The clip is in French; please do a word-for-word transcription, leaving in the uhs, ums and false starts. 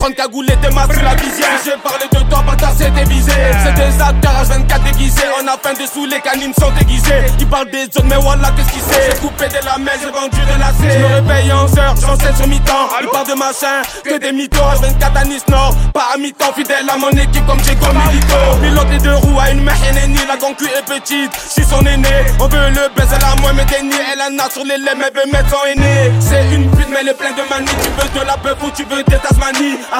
Prendre cagoulé des masses sur la visière. Si j'ai parlé de toi, bâtard, c'était visé. C'est des acteurs H vingt-quatre déguisés. On a faim dessous, les canines sont déguisées. Ils parlent des autres, mais voilà, qu'est-ce qu'il sait. J'ai coupé de la mêle, j'ai vendu de la C. Je me réveille en heure, j'enseigne sur mi-temps. Ils parlent de machin, que des mythos. H vingt-quatre à Nice Nord, pas à mi-temps. Fidèle à mon équipe comme Diego Milito. Pilote les deux roues à une mère Henny. La concu est petite, je suis son aîné. On veut le baiser, elle a moins mais déni. Elle en a sur les lèvres, elle veut mettre son aîné. C'est une pute, mais elle est pleine de manie. Tu veux de la bœuf ou tu veux des Tasmanie.